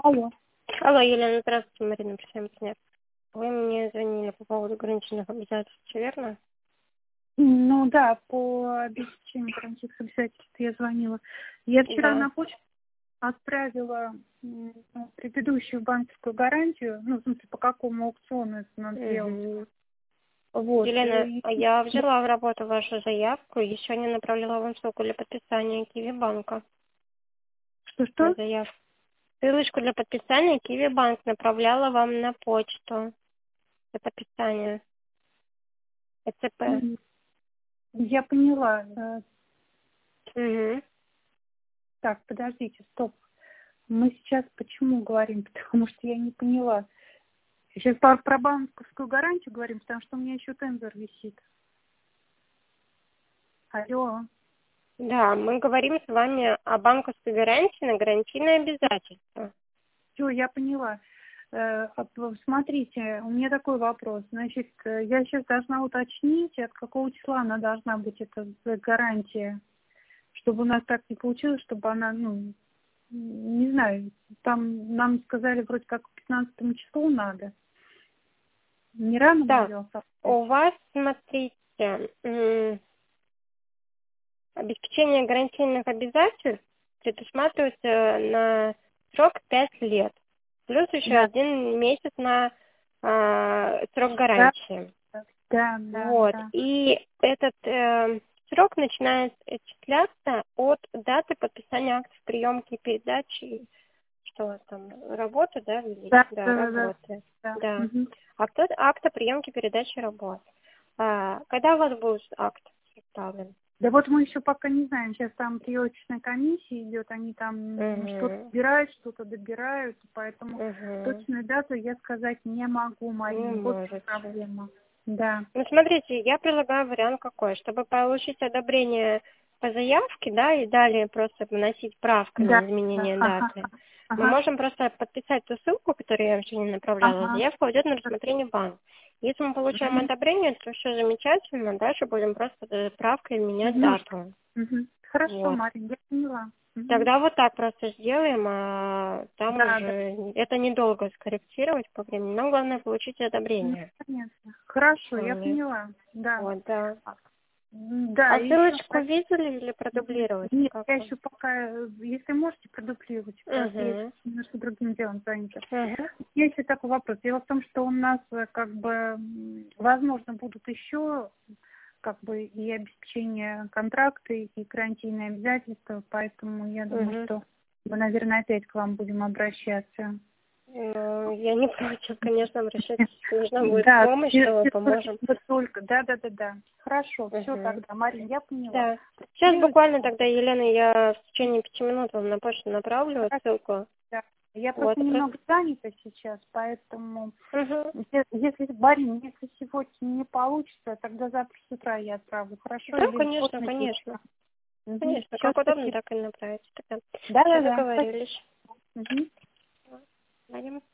Алло. Алло, Елена, здравствуйте, Марина Присямкина. Вы мне звонили по поводу ограниченных обязательств, всё верно? Ну да, по обеспечению гарантийных обязательств я звонила. Я вчера Да. на почту отправила предыдущую банковскую гарантию, ну, в смысле, по какому аукциону это надо делать. Вот. Елена, я взяла в работу вашу заявку и сегодня направила вам ссылку для подписания Киви банка. Что-что? Заявку. Ссылочку для подписания Киви банк направляла вам на почту для подписания ЭЦП. Я поняла. Угу. Так, подождите, стоп. Мы сейчас почему говорим? Потому что я не поняла. Сейчас про банковскую гарантию говорим, потому что у меня еще тендер висит. Алло. Да, мы говорим с вами о банковской гарантии на гарантийное обязательство. Все, я поняла. Смотрите, у меня такой вопрос. Значит, я сейчас должна уточнить, от какого числа она должна быть, эта гарантия, чтобы у нас так не получилось, чтобы она, ну, не знаю, там нам сказали вроде как к 15 числу надо. Не рано Да, надо у вас, смотрите, обеспечение гарантийных обязательств предусматривается на срок 5 лет, плюс еще Да, 1 месяц на срок да, гарантии. да, Вот. да. И этот срок начинает исчисляться от даты подписания актов приемки и передачи, что у вас там, работы, да, ввели? Да, Да, да, да, работы. да. Да. Мгм. Акта приемки передачи работ. Когда у вас будет акт составлен? Да вот мы еще пока не знаем. Сейчас там приемочная комиссия идет, они там что-то убирают, что-то добирают, поэтому точную дату я сказать не могу, Не Марина. Вот в чем можете. проблема. Да. Ну, смотрите, я предлагаю вариант какой. Чтобы получить одобрение по заявке, да, и далее просто вносить правку на Да. изменение Ага. даты, мы Ага. можем просто подписать ту ссылку, которую я вам сегодня направляла. Ага. Заявка уйдет на рассмотрение банка. Если мы получаем Мгм. одобрение, то все замечательно. Дальше будем просто правкой менять Мгм. дату. Мгм. Хорошо, Вот. Марин, я поняла. Мгм. Тогда вот так просто сделаем, а там Да, да. уже это недолго скорректировать по времени. Нам главное получить Ну, одобрение. понятно. Хорошо, я Вот, поняла. Да. да. Да, А и еще... ссылочку видели или продублировать? Нет, Как я вам? еще пока, если можете, продуплировать, потому что я сейчас Угу. немножко другим делом занята. Угу. Есть еще такой вопрос. Дело в том, что у нас как бы, возможно, будут еще как бы и обеспечение контракта, и гарантийные обязательства, поэтому я думаю, Угу. что мы, наверное, опять к вам будем обращаться. Ну, я не против, конечно, обращайтесь. Если нужна будет Да, помощь, то поможем. только. Да. Хорошо, все Угу. тогда, Марин, я поняла. Да. Сейчас буквально тогда, Елена, я в течение 5 минут вам на почту направлю ссылку. Да. Я Вот. просто немного занята сейчас, поэтому, Угу. если, Марин, если сегодня не получится, тогда завтра с утра я отправлю, хорошо? Да, Или конечно, поздно конечно. вечером. Угу. Конечно, Все, как удобно, спасибо. так и направить. Тогда. Все Да. договорились. Угу. Пойдем.